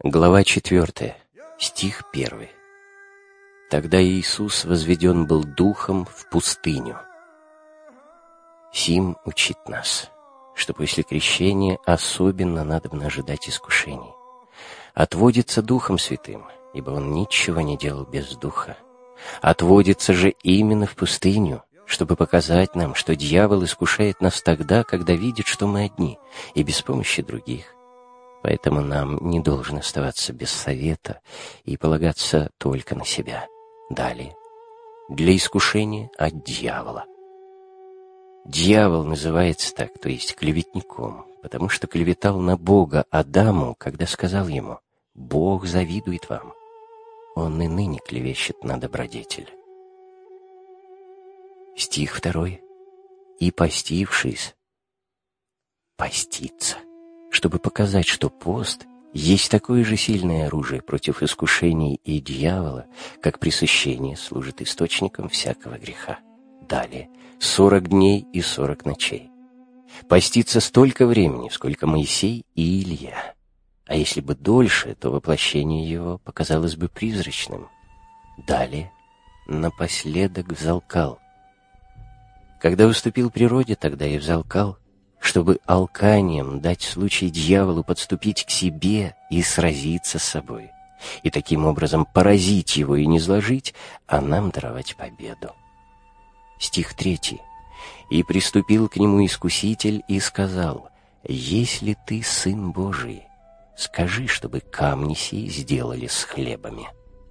Глава 4, стих 1. Тогда Иисус возведен был Духом в пустыню. Сим учит нас, что после крещения особенно надобно ожидать искушений. Отводится Духом Святым, ибо Он ничего не делал без Духа. Отводится же именно в пустыню, чтобы показать нам, что дьявол искушает нас тогда, когда видит, что мы одни и без помощи других. Поэтому нам не должно оставаться без совета и полагаться только на себя. Далее. Для искушения от дьявола. Дьявол называется так, то есть клеветником, потому что клеветал на Бога Адаму, когда сказал ему: «Бог завидует вам». Он и ныне клевещет на добродетель. Стих 2. «И постившись, поститься», чтобы показать, что пост есть такое же сильное оружие против искушений и дьявола, как пресыщение служит источником всякого греха. Далее. 40 дней и 40 ночей. Поститься столько времени, сколько Моисей и Илья. А если бы дольше, то воплощение его показалось бы призрачным. Далее. Напоследок взалкал. Когда уступил природе, тогда и взалкал, чтобы алканием дать случай дьяволу подступить к себе и сразиться с собой, и таким образом поразить его и низложить, а нам даровать победу. Стих 3. «И приступил к нему искуситель и сказал: если ты Сын Божий, скажи, чтобы камни сии сделали с хлебами».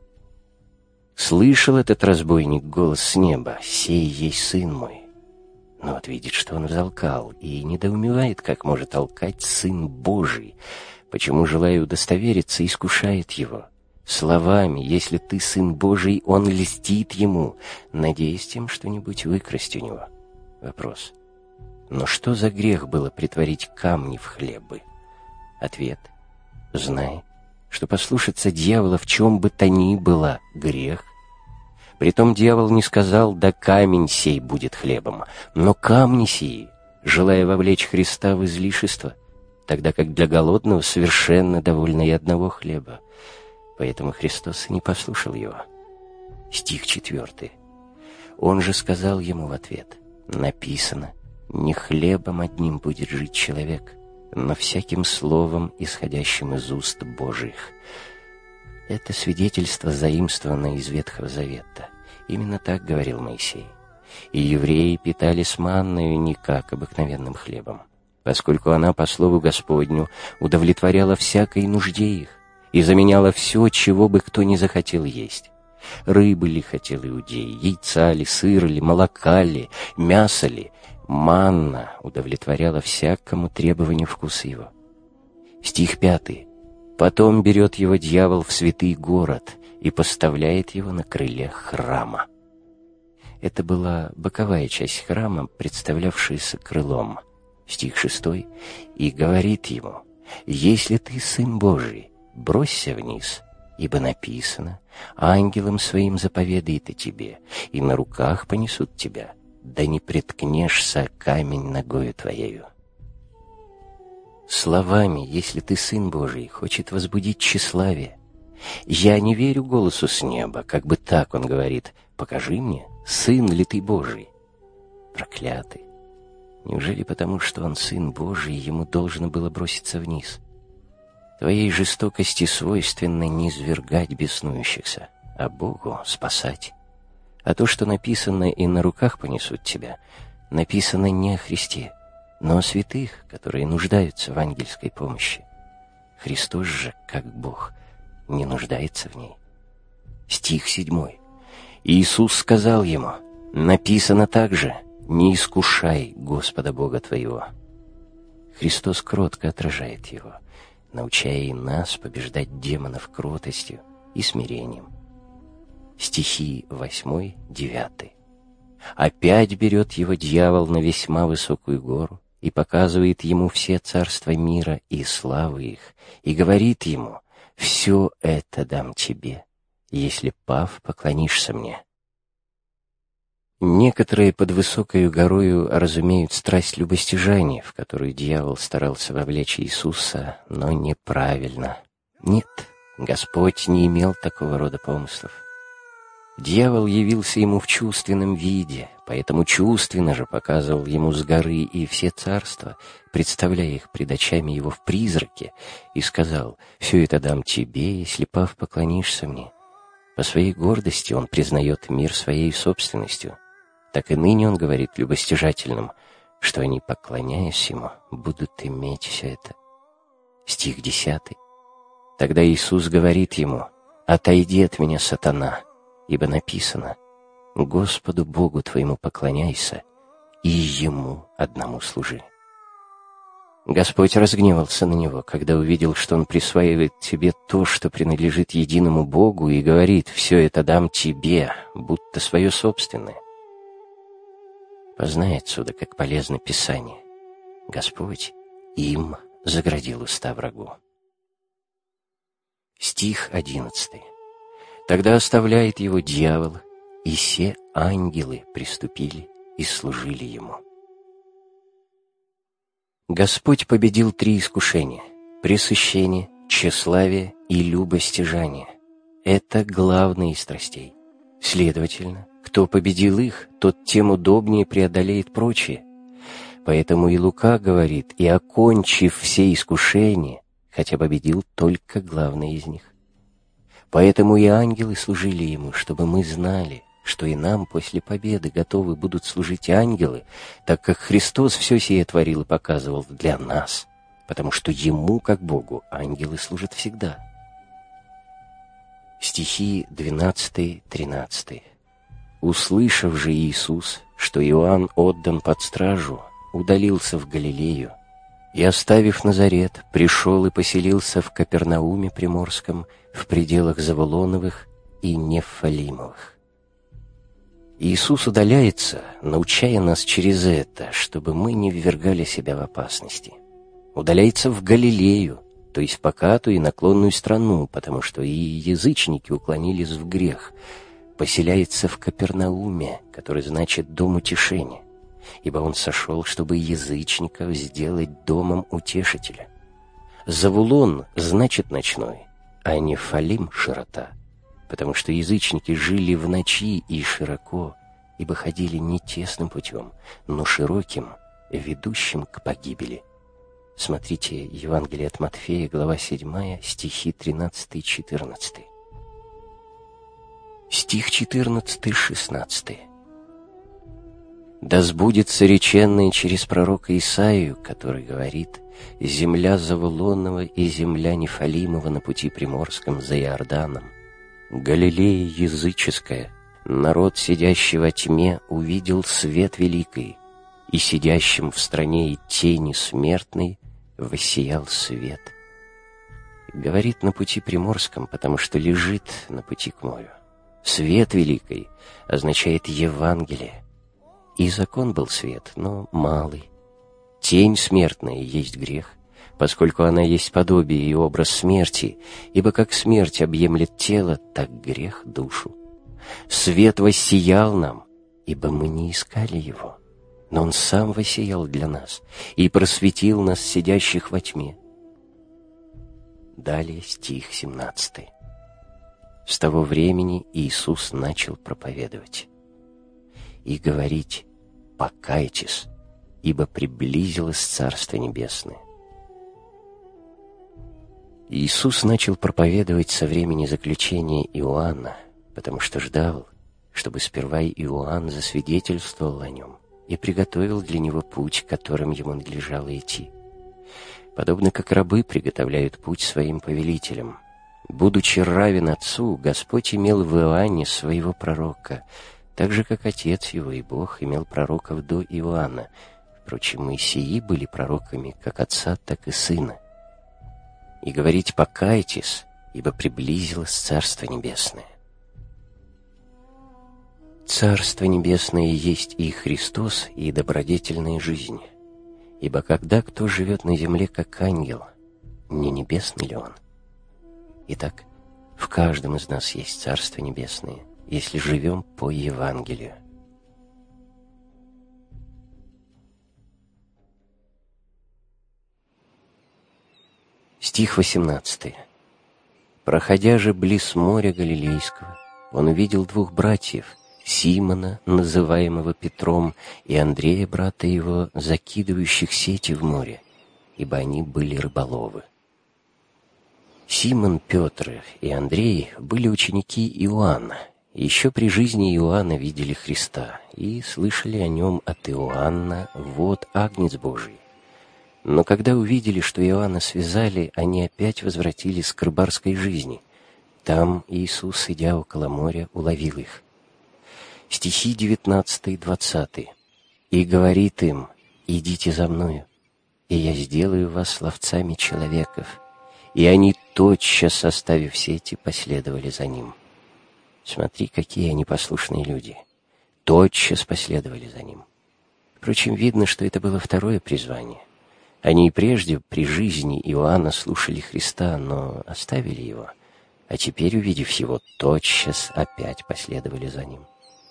Слышал этот разбойник голос с неба: «Сей есть Сын мой». Но вот видит, что он взалкал, и недоумевает, как может алкать Сын Божий, почему, желая удостовериться, искушает его. Словами: «Если ты Сын Божий», он льстит ему, надеясь тем что-нибудь выкрасть у него. Вопрос: но что за грех было претворить камни в хлебы? Ответ: знай, что послушаться дьявола в чем бы то ни было грех. Притом дьявол не сказал: «Да камень сей будет хлебом», но камни сии, желая вовлечь Христа в излишество, тогда как для голодного совершенно довольно и одного хлеба. Поэтому Христос и не послушал его. Стих 4. Он же сказал ему в ответ: написано: «Не хлебом одним будет жить человек, но всяким словом, исходящим из уст Божьих». Это свидетельство заимствовано из Ветхого Завета. Именно так говорил Моисей. И евреи питались манною не как обыкновенным хлебом, поскольку она по слову Господню удовлетворяла всякой нужде их и заменяла все, чего бы кто ни захотел есть. Рыбы ли хотел иудей, яйца ли, сыр ли, молока ли, мясо ли, манна удовлетворяла всякому требованию вкуса его. Стих 5. Потом берет его дьявол в святый город и поставляет его на крыле храма. Это была боковая часть храма, представлявшаяся крылом. Стих 6. И говорит ему: если ты Сын Божий, бросься вниз, ибо написано: ангелам своим заповедает о тебе, и на руках понесут тебя, да не преткнешься камень ногою твоею. Словами: если ты Сын Божий, хочет возбудить тщеславие. Я не верю голосу с неба, как бы так он говорит: покажи мне, Сын ли ты Божий. Проклятый! Неужели потому, что он Сын Божий, ему должно было броситься вниз? Твоей жестокости свойственно не низвергать беснующихся, а Богу спасать. А то, что написано «и на руках понесут тебя», написано не о Христе, но о святых, которые нуждаются в ангельской помощи. Христос же, как Бог, не нуждается в ней. Стих 7. Иисус сказал ему: написано также: не искушай Господа Бога твоего. Христос кротко отражает его, научая и нас побеждать демонов кротостью и смирением. Стихи 8, 9. Опять берет его дьявол на весьма высокую гору и показывает ему все царства мира и славы их, и говорит ему: «Все это дам тебе, если, пав, поклонишься мне». Некоторые под высокою горою разумеют страсть любостяжания, в которую дьявол старался вовлечь Иисуса, но неправильно. Нет, Господь не имел такого рода помыслов. Дьявол явился ему в чувственном виде, поэтому чувственно же показывал ему с горы и все царства, представляя их пред очами его в призраке, и сказал: «Все это дам тебе, если, пав, поклонишься мне». По своей гордости он признает мир своей собственностью. Так и ныне он говорит любостяжательным, что они, поклоняясь ему, будут иметь все это. Стих 10. Тогда Иисус говорит ему: «Отойди от меня, сатана, ибо написано: Господу Богу твоему поклоняйся, и Ему одному служи». Господь разгневался на него, когда увидел, что он присваивает себе то, что принадлежит единому Богу, и говорит: «Все это дам тебе, будто свое собственное». Познай отсюда, как полезно Писание. Господь им заградил уста врагу. Стих 11. Тогда оставляет его дьявол, и все ангелы приступили и служили ему. Господь победил 3 искушения: пресыщение, тщеславие и любостяжание. Это главные из страстей. Следовательно, кто победил их, тот тем удобнее преодолеет прочие. Поэтому и Лука говорит: «И окончив все искушения, хотя победил только главное из них». Поэтому и ангелы служили ему, чтобы мы знали, что и нам после победы готовы будут служить ангелы, так как Христос все сие творил и показывал для нас, потому что Ему, как Богу, ангелы служат всегда. Стихи 12-13. «Услышав же Иисус, что Иоанн отдан под стражу, удалился в Галилею, и, оставив Назарет, пришел и поселился в Капернауме Приморском, в пределах Завулоновых и Нефалимовых». Иисус удаляется, научая нас через это, чтобы мы не ввергали себя в опасности. Удаляется в Галилею, то есть в покатую и наклонную страну, потому что и язычники уклонились в грех. Поселяется в Капернауме, который значит «дом утешения», ибо он сошел, чтобы язычников сделать домом утешителя. Завулон значит «ночной», а Нефалим — «широта», потому что язычники жили в ночи и широко, ибо ходили не тесным путем, но широким, ведущим к погибели. Смотрите Евангелие от Матфея, глава 7, стихи 13-14. Стих 14-16. «Да сбудется реченное через пророка Исаию, который говорит: земля Завулонова и земля Нефалимова на пути приморском за Иорданом. Галилея языческая, народ, сидящий во тьме, увидел свет великий, и сидящим в стране и тени смертной воссиял свет». Говорит на пути приморском, потому что лежит на пути к морю. Свет великий означает Евангелие. И закон был свет, но малый. Тень смертная есть грех, поскольку она есть подобие и образ смерти, ибо как смерть объемлет тело, так грех душу. Свет воссиял нам, ибо мы не искали его, но он сам воссиял для нас и просветил нас, сидящих во тьме. Далее стих 17. С того времени Иисус начал проповедовать и говорить: «Покайтесь, ибо приблизилось Царство Небесное». Иисус начал проповедовать со времени заключения Иоанна, потому что ждал, чтобы сперва Иоанн засвидетельствовал о нем и приготовил для него путь, которым ему надлежало идти. Подобно как рабы приготовляют путь своим повелителям. Будучи равен Отцу, Господь имел в Иоанне своего пророка, так же, как Отец его и Бог имел пророков до Иоанна. Впрочем, и сии были пророками как Отца, так и Сына. И говорить: «Покайтесь, ибо приблизилось Царство Небесное». Царство Небесное есть и Христос, и добродетельная жизнь. Ибо когда кто живет на земле как ангел, не небесный ли он? Итак, в каждом из нас есть Царство Небесное, если живем по Евангелию. Стих 18. Проходя же близ моря Галилейского, он увидел двух братьев, Симона, называемого Петром, и Андрея, брата его, закидывающих сети в море, ибо они были рыболовы. Симон, Петр и Андрей были ученики Иоанна. Еще при жизни Иоанна видели Христа и слышали о нем от Иоанна: «Вот Агнец Божий». Но когда увидели, что Иоанна связали, они опять возвратились к рыбарской жизни. Там Иисус, идя около моря, уловил их. Стихи 19-20. «И говорит им: идите за мною, и я сделаю вас ловцами человеков. И они, тотчас оставив сети, последовали за ним». Смотри, какие они послушные люди. Тотчас последовали за ним. Впрочем, видно, что это было второе призвание. Они и прежде, при жизни Иоанна, слушали Христа, но оставили его, а теперь, увидев его, тотчас опять последовали за ним.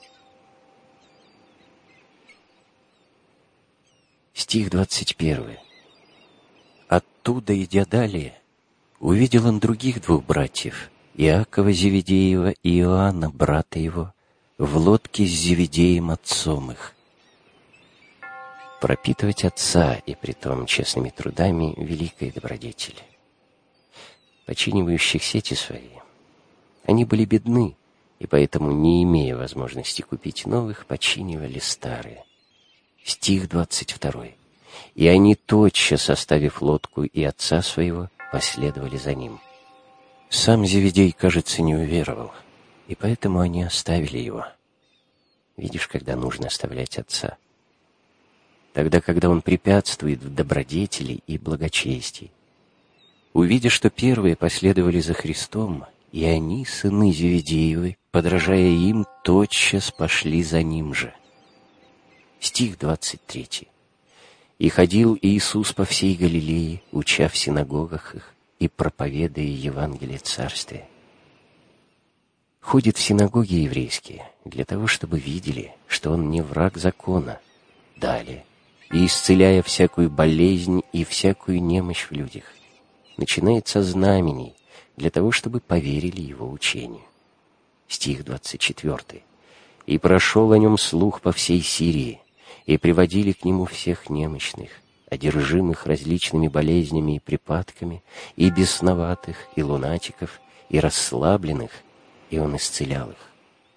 Стих 21. «Оттуда, идя далее, увидел он других двух братьев, Иакова Зеведеева и Иоанна, брата его, в лодке с Зеведеем отцом их». Пропитывать отца, и притом честными трудами, — великая добродетель. Починивающих сети свои, они были бедны, и поэтому, не имея возможности купить новых, починивали старые. Стих 22. «И они, тотчас оставив лодку и отца своего, последовали за ним». Сам Зеведей, кажется, не уверовал, и поэтому они оставили его. Видишь, когда нужно оставлять отца? Тогда, когда он препятствует в добродетели и благочестии. Увидя, что первые последовали за Христом, и они, сыны Зеведеевы, подражая им, тотчас пошли за ним же. Стих 23. «И ходил Иисус по всей Галилее, уча в синагогах их и проповедуя Евангелие Царствия». Ходит в синагоги еврейские для того, чтобы видели, что он не враг закона. Далее. «И исцеляя всякую болезнь и всякую немощь в людях». Начинает со знамений, для того, чтобы поверили его учению. Стих 24. «И прошел о нем слух по всей Сирии, и приводили к нему всех немощных, одержимых различными болезнями и припадками, и бесноватых, и лунатиков, и расслабленных, и он исцелял их».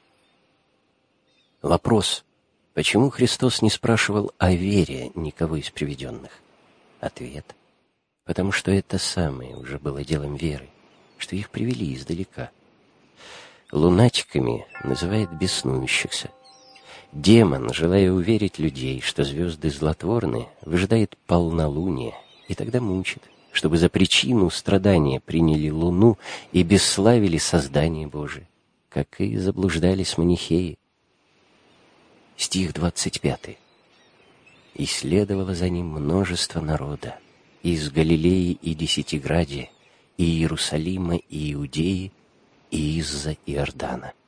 Вопрос: почему Христос не спрашивал о вере никого из приведенных? Ответ: потому что это самое уже было делом веры, что их привели издалека. Лунатиками называет беснующихся. Демон, желая уверить людей, что звезды злотворны, выжидает полнолуние и тогда мучит, чтобы за причину страдания приняли луну и бесславили создание Божие, как и заблуждались манихеи. Стих 25. «И следовало за ним множество народа из Галилеи и Десятиградия, и Иерусалима, и Иудеи, и из-за Иордана».